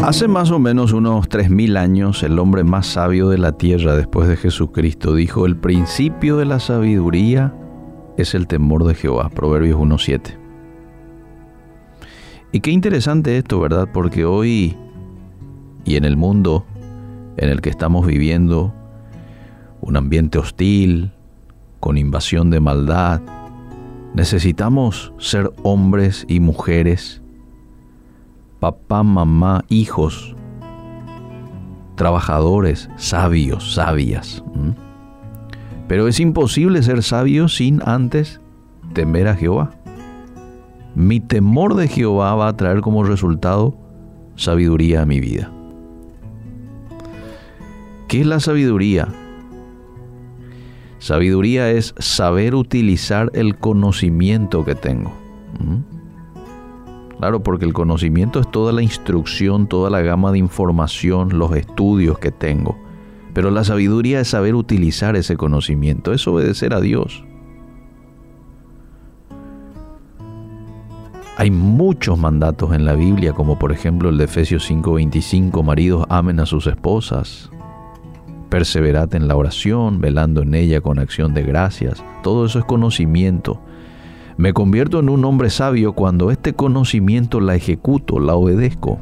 Hace más o menos unos 3000 años, el hombre más sabio de la tierra después de Jesucristo dijo: el principio de la sabiduría es el temor de Jehová. Proverbios 1:7. Y qué interesante esto, ¿verdad? Porque hoy y en el mundo en el que estamos viviendo, un ambiente hostil, con invasión de maldad, necesitamos ser hombres y mujeres, papá, mamá, hijos, trabajadores, sabios, sabias. Pero es imposible ser sabio sin antes temer a Jehová. Mi temor de Jehová va a traer como resultado sabiduría a mi vida. ¿Qué es la sabiduría? Sabiduría es saber utilizar el conocimiento que tengo. Claro, porque el conocimiento es toda la instrucción, toda la gama de información, los estudios que tengo. Pero la sabiduría es saber utilizar ese conocimiento, es obedecer a Dios. Hay muchos mandatos en la Biblia, como por ejemplo el de Efesios 5:25, maridos amen a sus esposas, perseverad en la oración, velando en ella con acción de gracias. Todo eso es conocimiento. Me convierto en un hombre sabio cuando este conocimiento la ejecuto, la obedezco.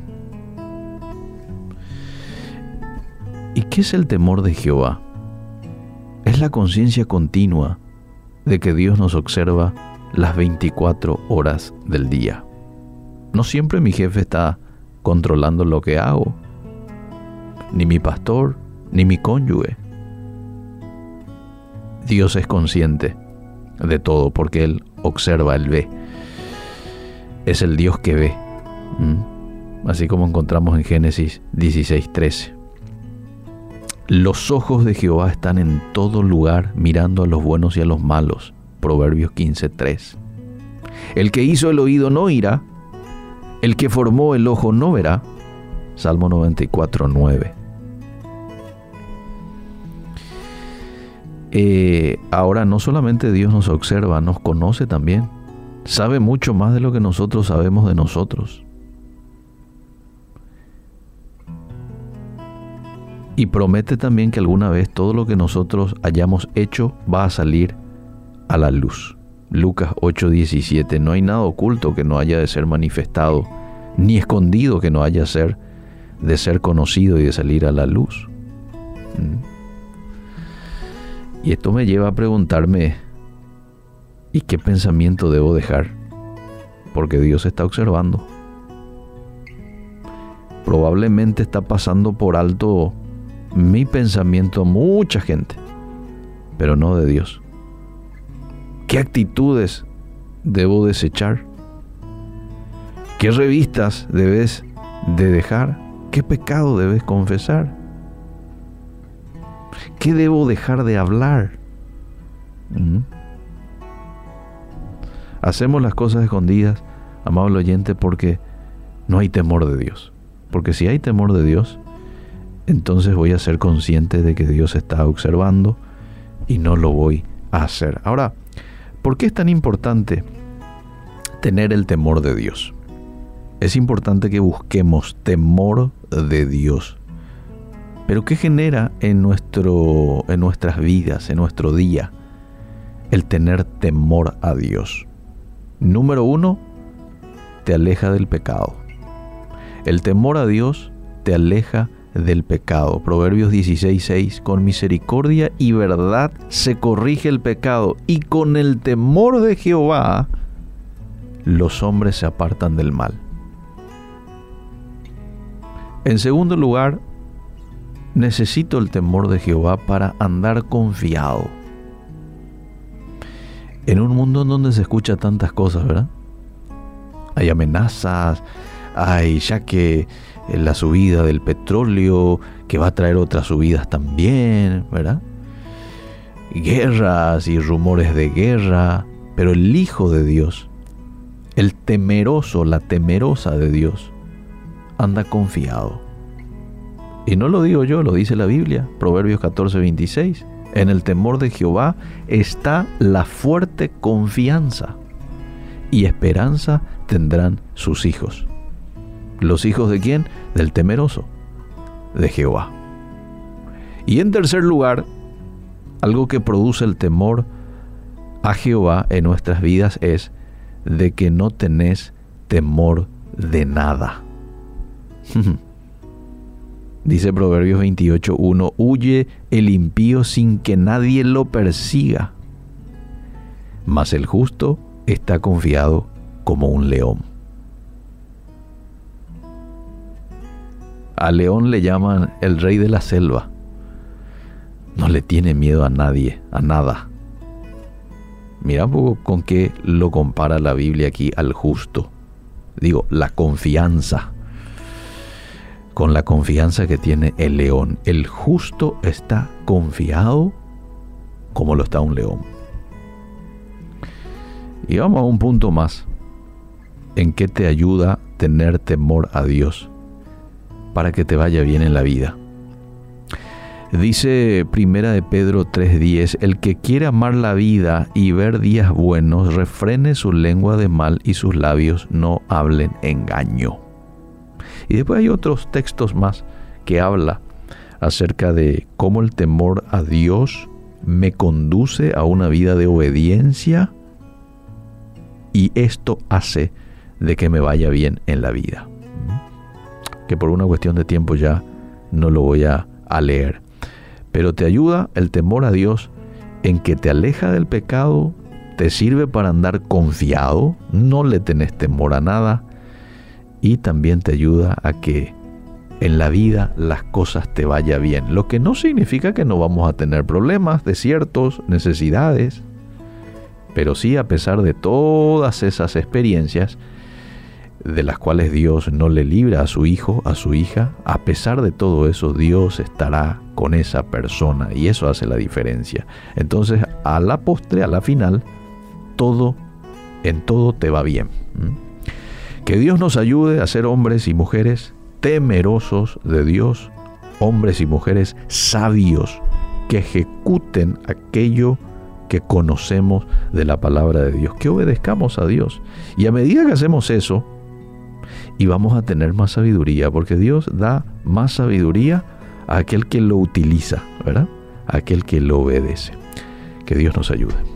¿Y qué es el temor de Jehová? Es la conciencia continua de que Dios nos observa las 24 horas del día. No siempre mi jefe está controlando lo que hago, ni mi pastor, ni mi cónyuge. Dios es consciente de todo porque Él observa, Él ve. Es el Dios que ve. Así como encontramos en Génesis 16:13. Los ojos de Jehová están en todo lugar, mirando a los buenos y a los malos. Proverbios 15:3. El que hizo el oído no oirá, el que formó el ojo no verá. Salmo 94:9. Ahora no solamente Dios nos observa, nos conoce también. Sabe mucho más de lo que nosotros sabemos de nosotros. Y promete también que alguna vez todo lo que nosotros hayamos hecho va a salir a la luz. Lucas 8:17. No hay nada oculto que no haya de ser manifestado, ni escondido que no haya de ser conocido y de salir a la luz. Y esto me lleva a preguntarme, ¿y qué pensamiento debo dejar? Porque Dios está observando. Probablemente está pasando por alto mi pensamiento mucha gente, pero no de Dios. ¿Qué actitudes debo desechar? ¿Qué revistas debes de dejar? ¿Qué pecado debes confesar? ¿Qué debo dejar de hablar? Hacemos las cosas escondidas, amable oyente, porque no hay temor de Dios. Porque si hay temor de Dios, entonces voy a ser consciente de que Dios está observando y no lo voy a hacer. Ahora, ¿por qué es tan importante tener el temor de Dios? Es importante que busquemos temor de Dios. Pero ¿qué genera en nuestras vidas, en nuestro día, el tener temor a Dios? Número 1, te aleja del pecado. El temor a Dios te aleja del pecado. Proverbios 16:6. Con misericordia y verdad se corrige el pecado, y con el temor de Jehová los hombres se apartan del mal. En segundo lugar, necesito el temor de Jehová para andar confiado. En un mundo en donde se escucha tantas cosas, ¿verdad? Hay amenazas, hay ya que la subida del petróleo, que va a traer otras subidas también, ¿verdad? Guerras y rumores de guerra, pero el Hijo de Dios, el temeroso, la temerosa de Dios, anda confiado. Y no lo digo yo, lo dice la Biblia, Proverbios 14:26. En el temor de Jehová está la fuerte confianza, y esperanza tendrán sus hijos. ¿Los hijos de quién? Del temeroso, de Jehová. Y en tercer lugar, algo que produce el temor a Jehová en nuestras vidas es de que no tenés temor de nada. Dice Proverbios 28:1, huye el impío sin que nadie lo persiga, mas el justo está confiado como un león. Al león le llaman el rey de la selva. No le tiene miedo a nadie, a nada. Mira un poco con qué lo compara la Biblia aquí al justo. Digo, la confianza. Con la confianza que tiene el león. El justo está confiado como lo está un león. Y vamos a un punto más. ¿En qué te ayuda tener temor a Dios para que te vaya bien en la vida? Dice Primera de Pedro 3:10, el que quiere amar la vida y ver días buenos, refrene su lengua de mal y sus labios no hablen engaño. Y después hay otros textos más que habla acerca de cómo el temor a Dios me conduce a una vida de obediencia y esto hace de que me vaya bien en la vida. Que por una cuestión de tiempo ya no lo voy a leer. Pero te ayuda el temor a Dios en que te aleja del pecado, te sirve para andar confiado, no le tenés temor a nada y también te ayuda a que en la vida las cosas te vayan bien. Lo que no significa que no vamos a tener problemas, desiertos, necesidades, pero sí a pesar de todas esas experiencias de las cuales Dios no le libra a su hijo, a su hija, a pesar de todo eso, Dios estará con esa persona y eso hace la diferencia. Entonces, a la postre, a la final, en todo te va bien. Que Dios nos ayude a ser hombres y mujeres temerosos de Dios, hombres y mujeres sabios que ejecuten aquello que conocemos de la palabra de Dios, que obedezcamos a Dios. Y a medida que hacemos eso, y vamos a tener más sabiduría, porque Dios da más sabiduría a aquel que lo utiliza, ¿verdad? A aquel que lo obedece. Que Dios nos ayude.